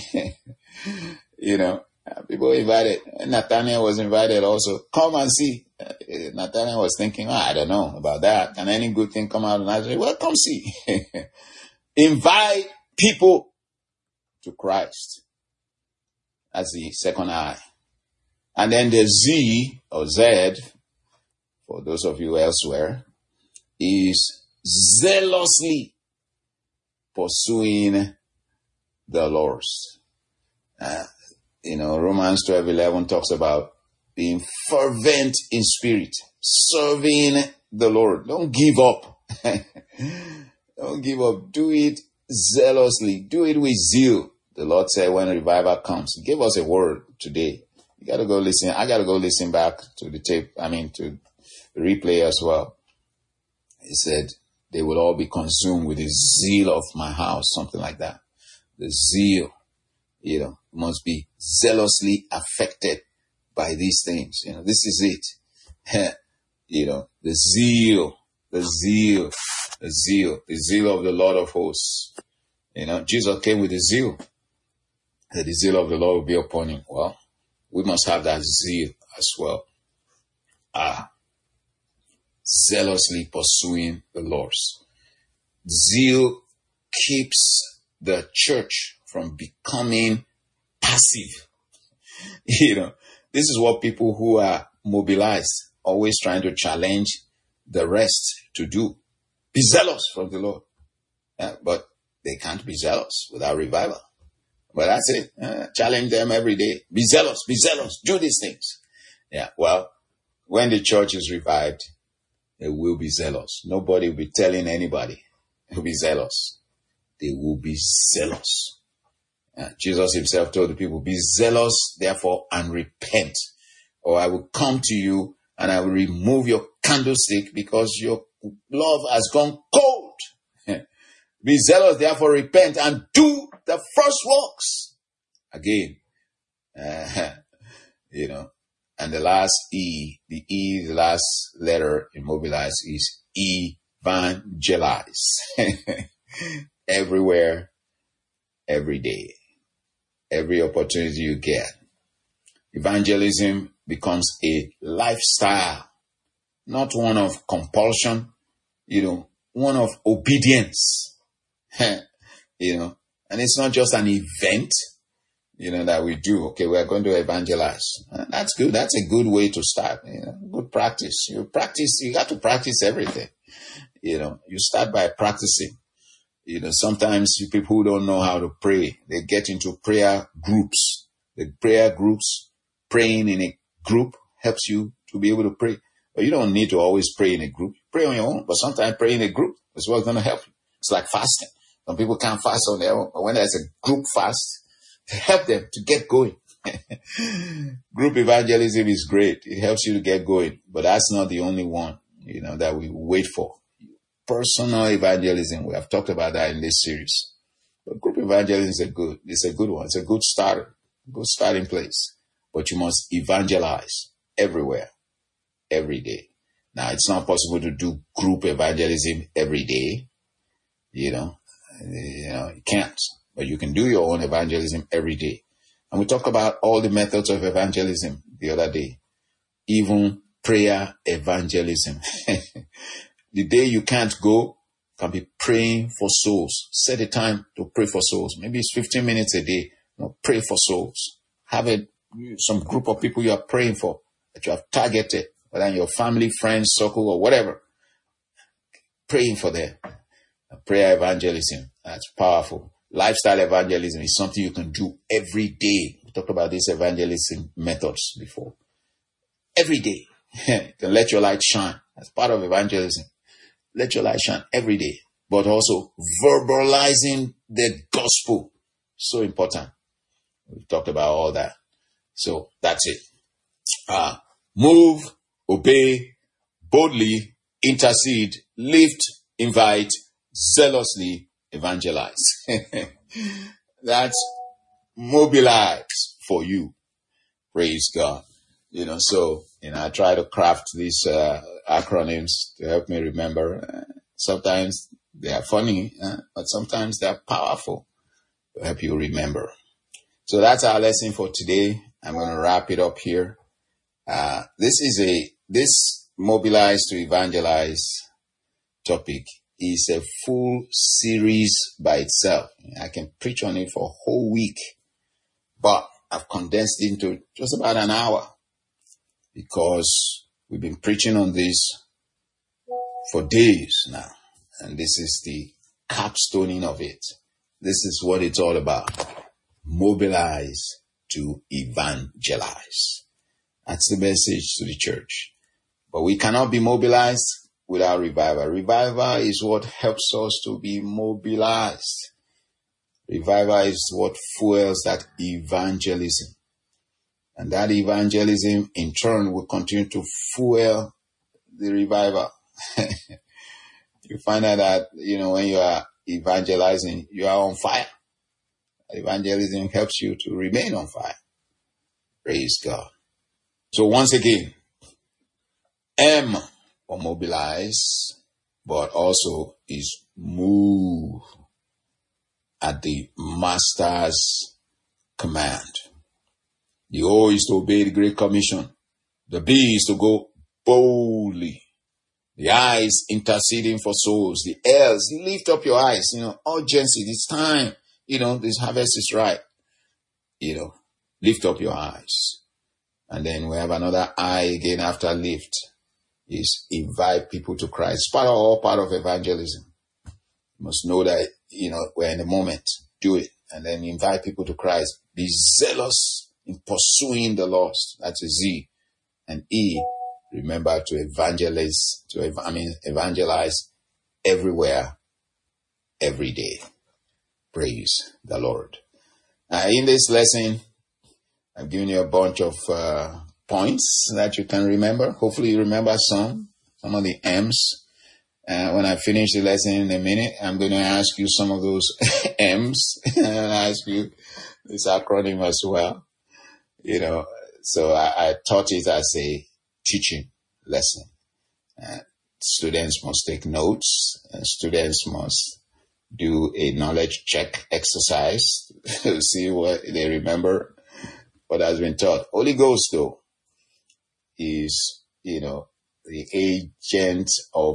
People invited. Nathaniel was invited also. Come and see. Nathaniel was thinking, I don't know about that. Can any good thing come out of Nazareth? Well, come see. Invite people to Christ. That's the second I. And then the Z or Z, for those of you elsewhere, is zealously pursuing the lost. Romans 12:11 talks about being fervent in spirit, serving the Lord. Don't give up. Don't give up. Do it zealously. Do it with zeal. The Lord said when revival comes, He gave us a word today. You got to go listen. I got to go listen back to the tape. To the replay as well. He said they will all be consumed with the zeal of my house, something like that. The zeal, must be zealously affected by these things. This is it. The zeal of the Lord of hosts. Jesus came with the zeal. That the zeal of the Lord will be upon him. Well, we must have that zeal as well. Zealously pursuing the lost. Zeal keeps the church from becoming passive. This is what people who are mobilized, always trying to challenge the rest to do. Be zealous for the Lord. But they can't be zealous without revival. But that's it. Challenge them every day. Be zealous, do these things. Yeah, well, when the church is revived, they will be zealous. Nobody will be telling anybody to be zealous. They will be zealous. Jesus himself told the people, be zealous, therefore, and repent. Or I will come to you and I will remove your candlestick because your love has gone cold. Be zealous, therefore, repent and do the first works. Again, and the last E, the last letter in mobilize is evangelize. Everywhere, every day, every opportunity you get. Evangelism becomes a lifestyle, not one of compulsion, one of obedience. And it's not just an event, that we do. Okay, we're going to evangelize. That's good. That's a good way to start. Good practice. You got to practice everything. You start by practicing. Sometimes people who don't know how to pray, they get into prayer groups. The prayer groups, praying in a group helps you to be able to pray. But you don't need to always pray in a group. Pray on your own, but sometimes pray in a group is what's going to help you. It's like fasting. Some people can't fast on their own, but when there's a group fast, help them to get going. Group evangelism is great. It helps you to get going, but that's not the only one, that we wait for. Personal evangelism, we have talked about that in this series. But group evangelism is a good one. It's a good starter, good starting place. But you must evangelize everywhere, every day. Now, it's not possible to do group evangelism every day. You can't. But you can do your own evangelism every day. And we talked about all the methods of evangelism the other day. Even prayer evangelism. The day you can't go, can be praying for souls. Set a time to pray for souls. Maybe it's 15 minutes a day. Pray for souls. Have some group of people you are praying for that you have targeted, whether in your family, friends, circle, or whatever. Praying for them. Prayer evangelism. That's powerful. Lifestyle evangelism is something you can do every day. We talked about these evangelism methods before. Every day. You can let your light shine. That's part of evangelism. Let your light shine every day. But also verbalizing the gospel. So important. We've talked about all that. So that's it. Move, obey, boldly, intercede, lift, invite, zealously evangelize. That's mobilize for you. Praise God. I try to craft these acronyms to help me remember. Sometimes they are funny, but sometimes they are powerful to help you remember. So that's our lesson for today. I'm going to wrap it up here. This mobilize to evangelize topic is a full series by itself. I can preach on it for a whole week, but I've condensed it into just about an hour because we've been preaching on this for days now. And this is the capstoning of it. This is what it's all about. Mobilize to evangelize. That's the message to the church. But we cannot be mobilized without revival. Revival is what helps us to be mobilized. Revival is what fuels that evangelism. And that evangelism, in turn, will continue to fuel the revival. You find out that, when you are evangelizing, you are on fire. Evangelism helps you to remain on fire. Praise God. So once again, M for mobilize, but also is move at the master's command. The O is to obey the Great Commission. The B is to go boldly. The eyes interceding for souls. The ears, lift up your eyes. Urgency. It's time. This harvest is right. Lift up your eyes. And then we have another eye again after lift is invite people to Christ. All part of evangelism. You must know that, we're in the moment. Do it. And then invite people to Christ. Be zealous in pursuing the lost. That's a Z. And E, remember to evangelize everywhere, every day. Praise the Lord. In this lesson, I've given you a bunch of points that you can remember. Hopefully you remember some of the M's. When I finish the lesson in a minute, I'm going to ask you some of those M's and ask you this acronym as well. So I taught it as a teaching lesson. Students must take notes, and students must do a knowledge check exercise to see what they remember, what has been taught. Holy Ghost, though, is, the agent of,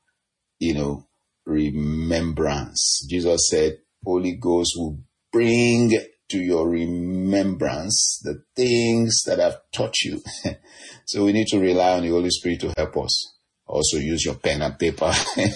remembrance. Jesus said, Holy Ghost will bring to your remembrance the things that have taught you. So we need to rely on the Holy Spirit to help us. Also use your pen and paper.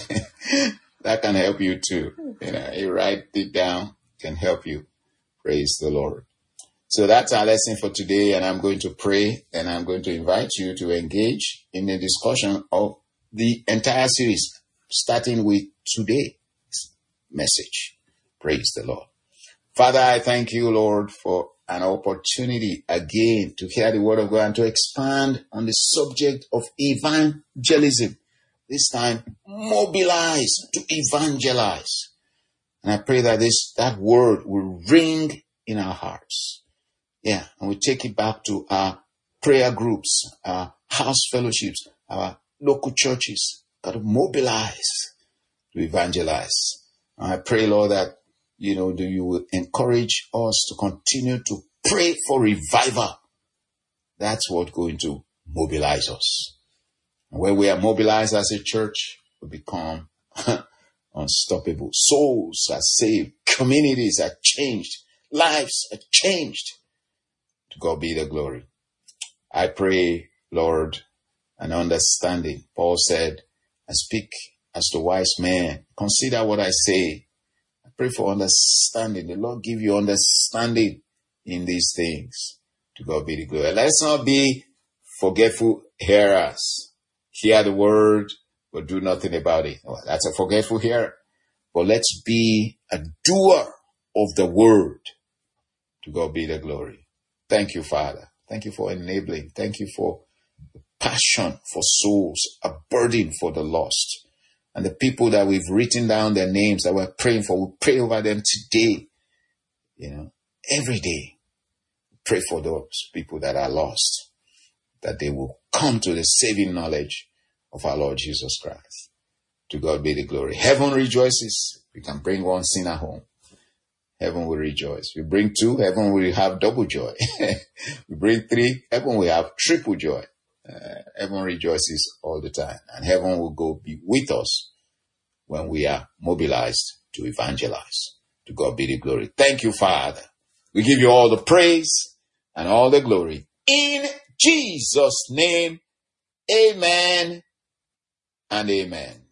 That can help you too. You write it down, can help you. Praise the Lord. So that's our lesson for today, and I'm going to pray, and I'm going to invite you to engage in the discussion of the entire series, starting with today's message. Praise the Lord. Father, I thank you, Lord, for an opportunity again to hear the word of God and to expand on the subject of evangelism. This time, mobilize to evangelize. And I pray that that word will ring in our hearts. Yeah, and we take it back to our prayer groups, our house fellowships, our local churches. Got to mobilize to evangelize. And I pray, Lord, that you will encourage us to continue to pray for revival. That's what's going to mobilize us. And when we are mobilized as a church, we become unstoppable. Souls are saved. Communities are changed. Lives are changed. To God be the glory. I pray, Lord, an understanding. Paul said, I speak as the wise man. Consider what I say. I pray for understanding. The Lord give you understanding in these things. To God be the glory. Let's not be forgetful hearers. Hear the word, but do nothing about it. Oh, that's a forgetful hearer. But let's be a doer of the word. To God be the glory. Thank you, Father. Thank you for enabling. Thank you for the passion for souls, a burden for the lost. And the people that we've written down their names that we're praying for, we pray over them today. Every day. Pray for those people that are lost, that they will come to the saving knowledge of our Lord Jesus Christ. To God be the glory. Heaven rejoices. We can bring one sinner home. Heaven will rejoice. We bring 2, heaven will have double joy. We bring 3, heaven will have triple joy. Heaven rejoices all the time. And heaven will go be with us when we are mobilized to evangelize. To God be the glory. Thank you, Father. We give you all the praise and all the glory. In Jesus' name, amen and amen.